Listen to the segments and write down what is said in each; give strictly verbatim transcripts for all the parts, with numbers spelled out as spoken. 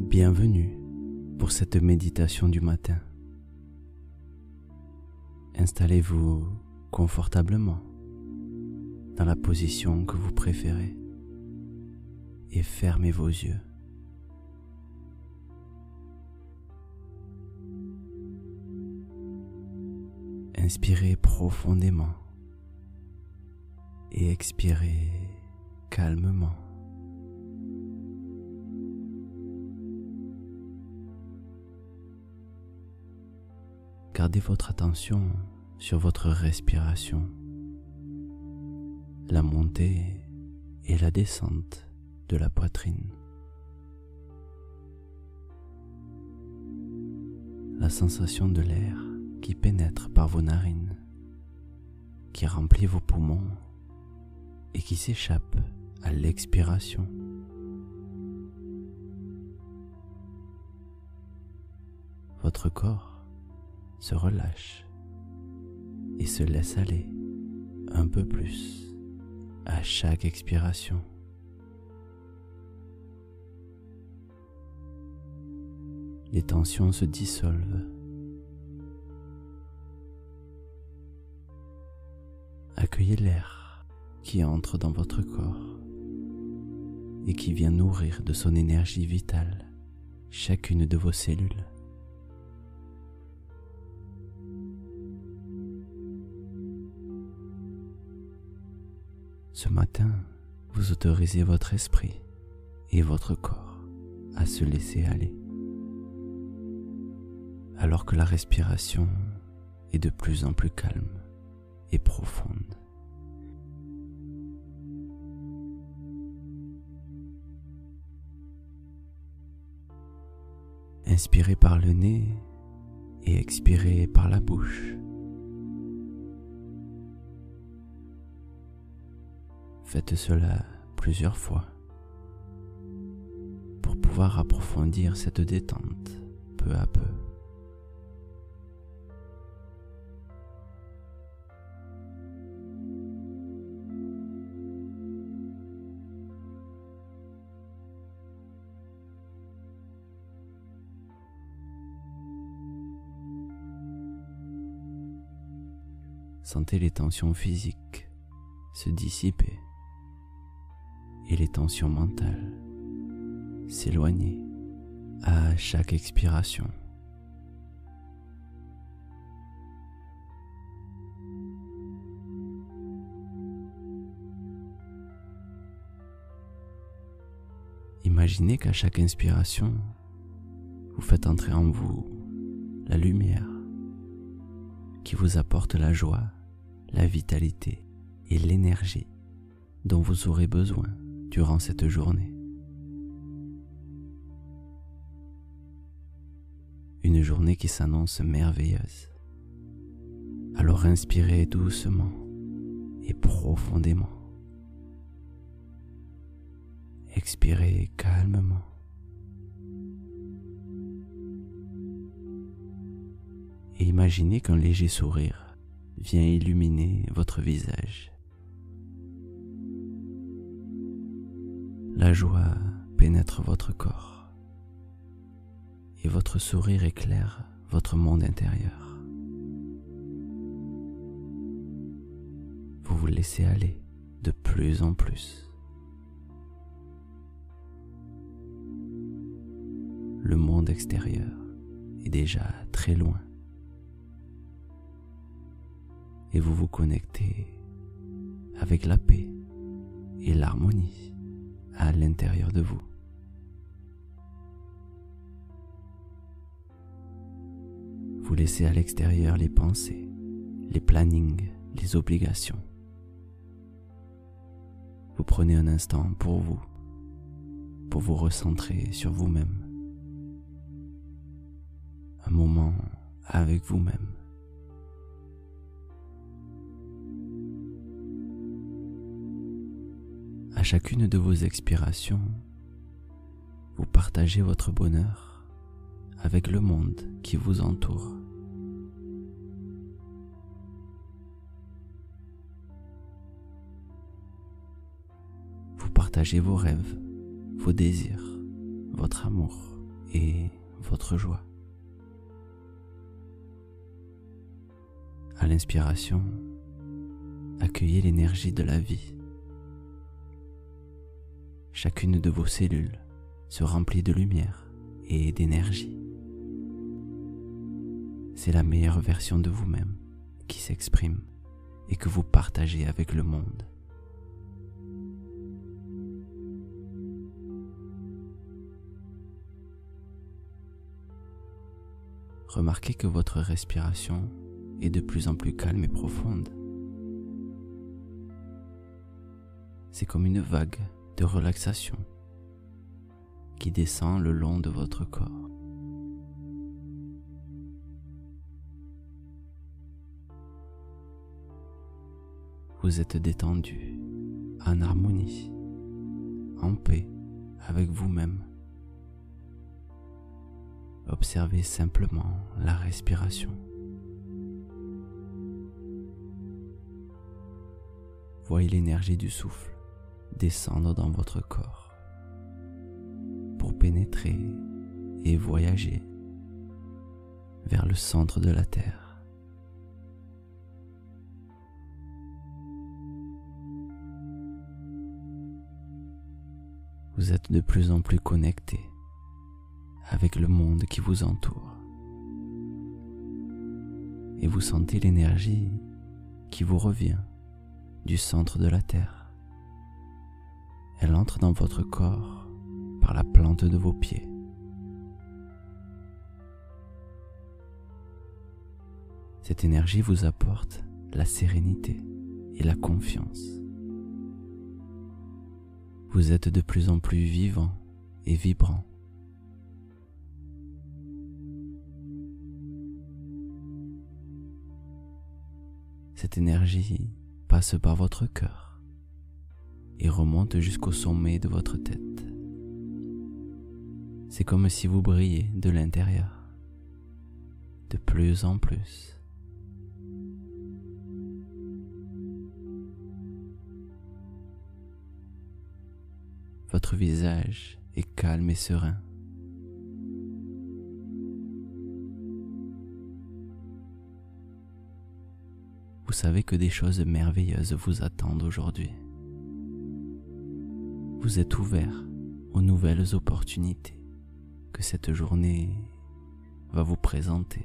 Bienvenue pour cette méditation du matin. Installez-vous confortablement dans la position que vous préférez et fermez vos yeux. Inspirez profondément et expirez calmement. Gardez votre attention sur votre respiration, la montée et la descente de la poitrine, la sensation de l'air qui pénètre par vos narines, qui remplit vos poumons et qui s'échappe à l'expiration. Votre corps se relâche et se laisse aller un peu plus à chaque expiration. Les tensions se dissolvent. Accueillez l'air qui entre dans votre corps et qui vient nourrir de son énergie vitale chacune de vos cellules. Ce matin, vous autorisez votre esprit et votre corps à se laisser aller, alors que la respiration est de plus en plus calme et profonde. Inspirez par le nez et expirez par la bouche. Faites cela plusieurs fois pour pouvoir approfondir cette détente peu à peu. Sentez les tensions physiques se dissiper et les tensions mentales s'éloigner à chaque expiration. Imaginez qu'à chaque inspiration, vous faites entrer en vous la lumière qui vous apporte la joie, la vitalité et l'énergie dont vous aurez besoin durant cette journée. Une journée qui s'annonce merveilleuse. Alors inspirez doucement et profondément. Expirez calmement. Et imaginez qu'un léger sourire vient illuminer votre visage. La joie pénètre votre corps et votre sourire éclaire votre monde intérieur. Vous vous laissez aller de plus en plus. Le monde extérieur est déjà très loin et vous vous connectez avec la paix et l'harmonie à l'intérieur de vous. Vous laissez à l'extérieur les pensées, les plannings, les obligations. Vous prenez un instant pour vous, pour vous recentrer sur vous-même. Un moment avec vous-même. À chacune de vos expirations, vous partagez votre bonheur avec le monde qui vous entoure. Vous partagez vos rêves, vos désirs, votre amour et votre joie. À l'inspiration, accueillez l'énergie de la vie. Chacune de vos cellules se remplit de lumière et d'énergie. C'est la meilleure version de vous-même qui s'exprime et que vous partagez avec le monde. Remarquez que votre respiration est de plus en plus calme et profonde. C'est comme une vague de relaxation qui descend le long de votre corps. Vous êtes détendu, en harmonie, en paix avec vous-même. Observez simplement la respiration. Voyez l'énergie du souffle descendre dans votre corps pour pénétrer et voyager vers le centre de la Terre. Vous êtes de plus en plus connecté avec le monde qui vous entoure et vous sentez l'énergie qui vous revient du centre de la Terre. Elle entre dans votre corps par la plante de vos pieds. Cette énergie vous apporte la sérénité et la confiance. Vous êtes de plus en plus vivant et vibrant. Cette énergie passe par votre cœur et remonte jusqu'au sommet de votre tête. C'est comme si vous brilliez de l'intérieur, de plus en plus. Votre visage est calme et serein. Vous savez que des choses merveilleuses vous attendent aujourd'hui. Vous êtes ouvert aux nouvelles opportunités que cette journée va vous présenter.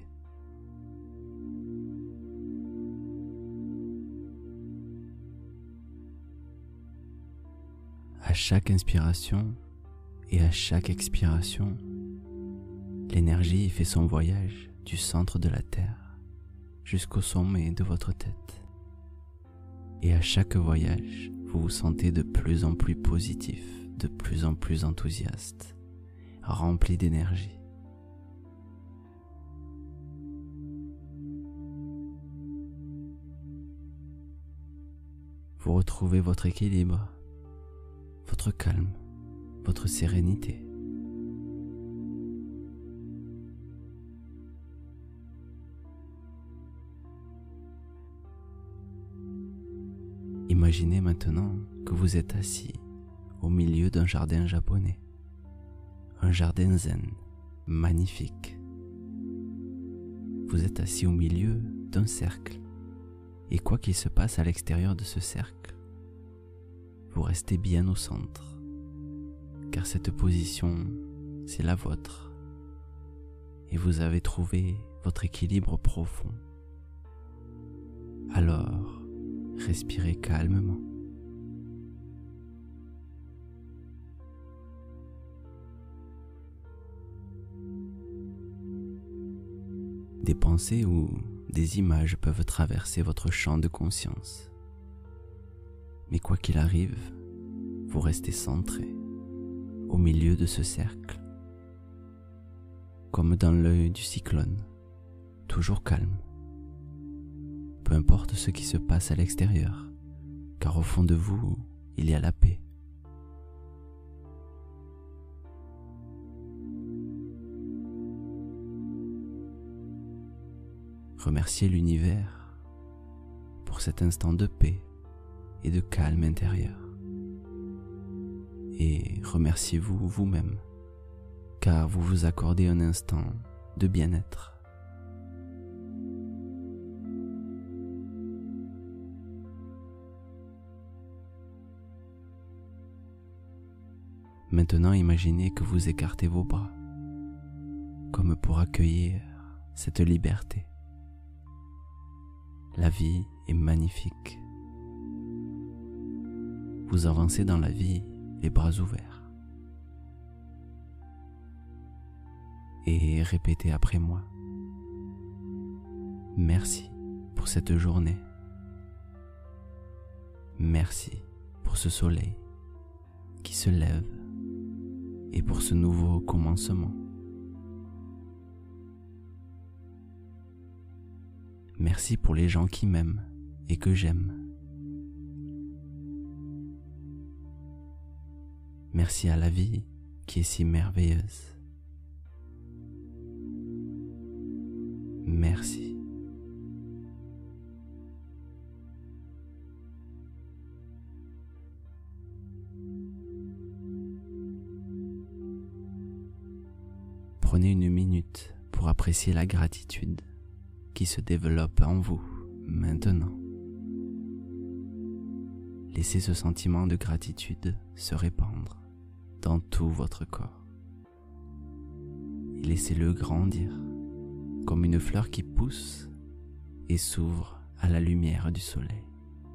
À chaque inspiration et à chaque expiration, l'énergie fait son voyage du centre de la Terre jusqu'au sommet de votre tête. Et à chaque voyage, vous vous sentez de plus en plus positif, de plus en plus enthousiaste, rempli d'énergie. Vous retrouvez votre équilibre, votre calme, votre sérénité. Imaginez maintenant que vous êtes assis au milieu d'un jardin japonais, un jardin zen, magnifique. Vous êtes assis au milieu d'un cercle, et quoi qu'il se passe à l'extérieur de ce cercle, vous restez bien au centre, car cette position, c'est la vôtre, et vous avez trouvé votre équilibre profond. Alors, respirez calmement. Des pensées ou des images peuvent traverser votre champ de conscience. Mais quoi qu'il arrive, vous restez centré au milieu de ce cercle, comme dans l'œil du cyclone, toujours calme. Peu importe ce qui se passe à l'extérieur, car au fond de vous, il y a la paix. Remerciez l'univers pour cet instant de paix et de calme intérieur. Et remerciez-vous vous-même car vous vous accordez un instant de bien-être. Maintenant, imaginez que vous écartez vos bras, comme pour accueillir cette liberté. La vie est magnifique. Vous avancez dans la vie les bras ouverts. Et répétez après moi. Merci pour cette journée. Merci pour ce soleil qui se lève et pour ce nouveau commencement. Merci pour les gens qui m'aiment et que j'aime. Merci à la vie qui est si merveilleuse. Merci. Prenez une minute pour apprécier la gratitude qui se développe en vous maintenant. Laissez ce sentiment de gratitude se répandre dans tout votre corps. Et laissez-le grandir comme une fleur qui pousse et s'ouvre à la lumière du soleil.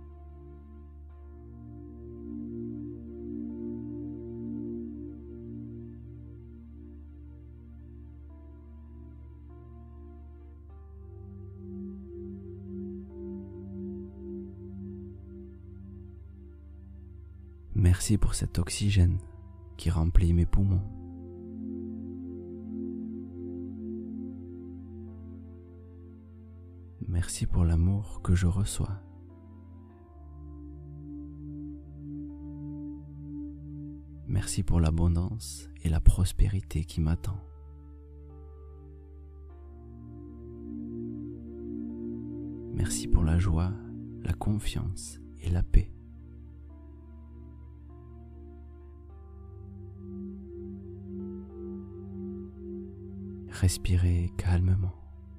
Merci pour cet oxygène qui remplit mes poumons. Merci pour l'amour que je reçois. Merci pour l'abondance et la prospérité qui m'attend. Merci pour la joie, la confiance et la paix. Respirez calmement.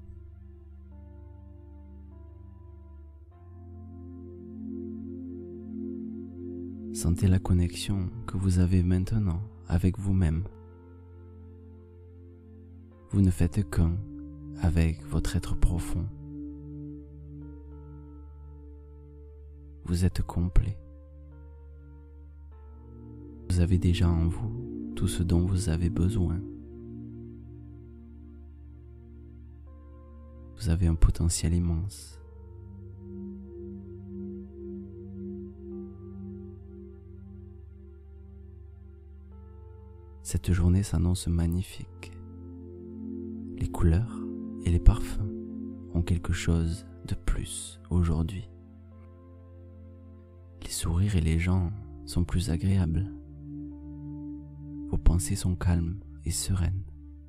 Sentez la connexion que vous avez maintenant avec vous-même. Vous ne faites qu'un avec votre être profond. Vous êtes complet. Vous avez déjà en vous tout ce dont vous avez besoin. Vous avez un potentiel immense. Cette journée s'annonce magnifique. Les couleurs et les parfums ont quelque chose de plus aujourd'hui. Les sourires et les gens sont plus agréables. Vos pensées sont calmes et sereines.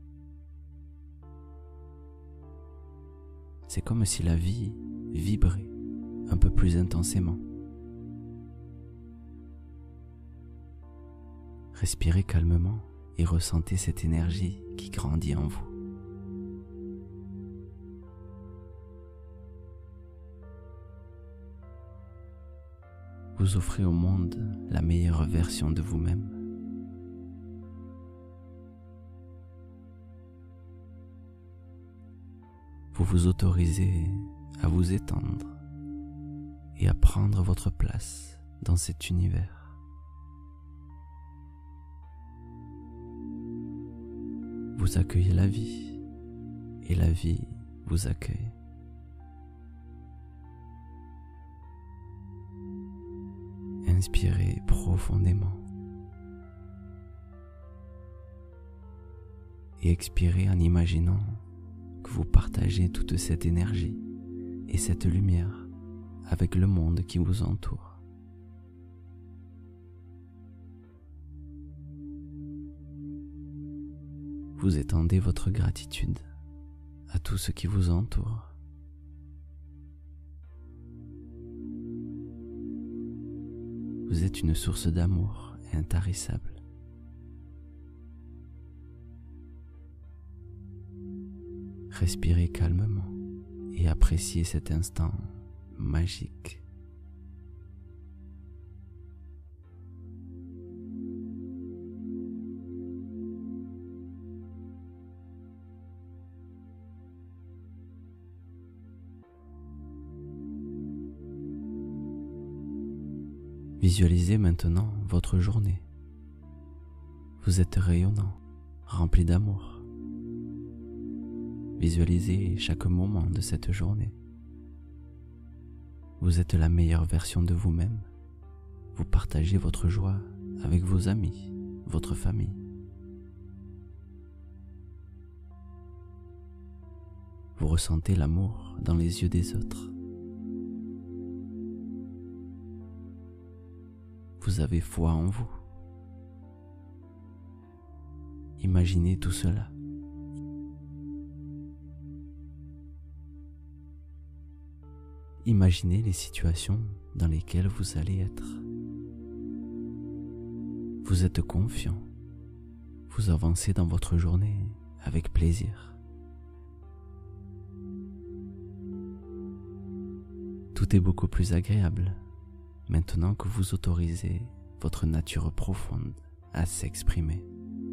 C'est comme si la vie vibrait un peu plus intensément. Respirez calmement et ressentez cette énergie qui grandit en vous. Vous offrez au monde la meilleure version de vous-même. Vous vous autorisez à vous étendre et à prendre votre place dans cet univers. Vous accueillez la vie et la vie vous accueille. Inspirez profondément et expirez en imaginant que vous partagez toute cette énergie et cette lumière avec le monde qui vous entoure. Vous étendez votre gratitude à tout ce qui vous entoure. Vous êtes une source d'amour intarissable. Respirez calmement et appréciez cet instant magique. Visualisez maintenant votre journée. Vous êtes rayonnant, rempli d'amour. Visualisez chaque moment de cette journée. Vous êtes la meilleure version de vous-même. Vous partagez votre joie avec vos amis, votre famille. Vous ressentez l'amour dans les yeux des autres. Vous avez foi en vous. Imaginez tout cela. Imaginez les situations dans lesquelles vous allez être. Vous êtes confiant. Vous avancez dans votre journée avec plaisir. Tout est beaucoup plus agréable maintenant que vous autorisez votre nature profonde à s'exprimer.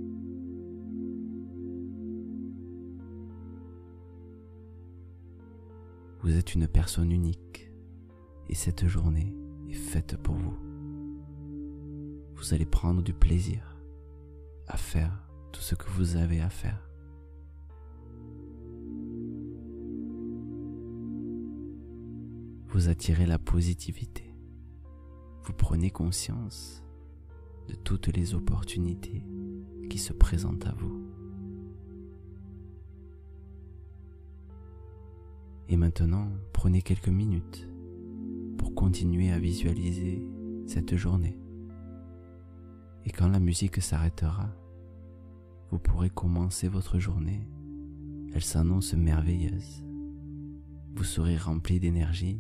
Vous êtes une personne unique et cette journée est faite pour vous. Vous allez prendre du plaisir à faire tout ce que vous avez à faire. Vous attirez la positivité. Vous prenez conscience de toutes les opportunités qui se présentent à vous. Et maintenant, prenez quelques minutes pour continuer à visualiser cette journée. Et quand la musique s'arrêtera, vous pourrez commencer votre journée. Elle s'annonce merveilleuse. Vous serez rempli d'énergie,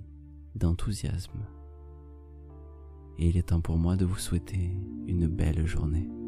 d'enthousiasme. Et il est temps pour moi de vous souhaiter une belle journée.